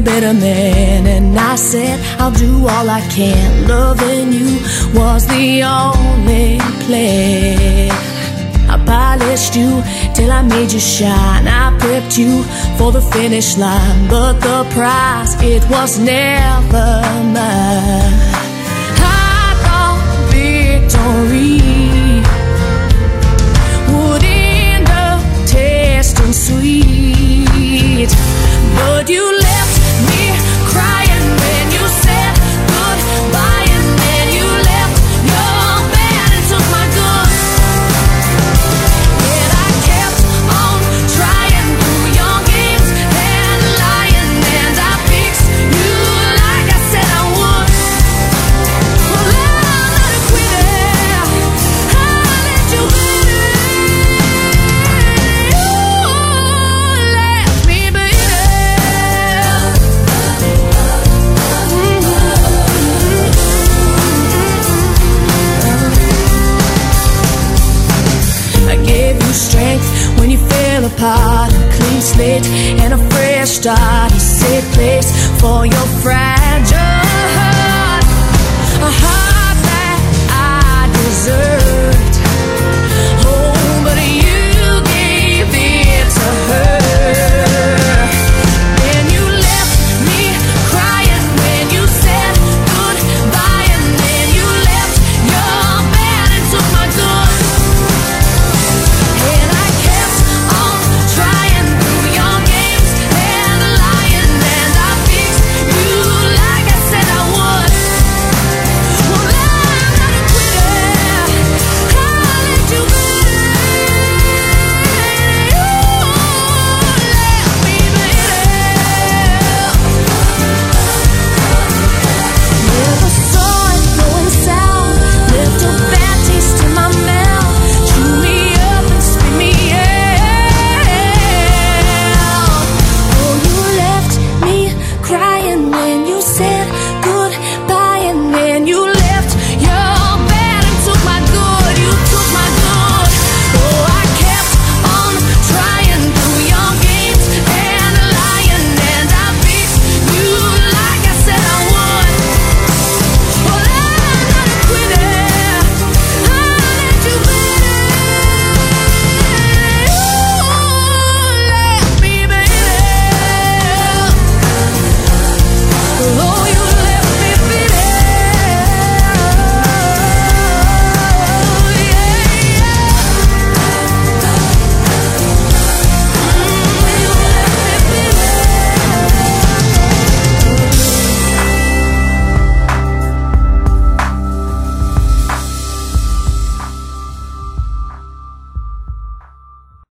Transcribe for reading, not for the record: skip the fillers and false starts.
better man. And I said, I'll do all I can. Loving you was the only plan. I polished you till I made you shine. I prepped you for the finish line, but the price, it was never mine. I thought victory would end up tasting sweet, but you left me crying when you said goodbye, and then you left your bed and took my gun. Yet I kept on trying through your games and lying, and I fixed you like I said I would. Well, I'm not a quitter. I let you win. You left me beaten. I gave you strength when you fell apart, a clean slate and a fresh start, a safe place for your friends.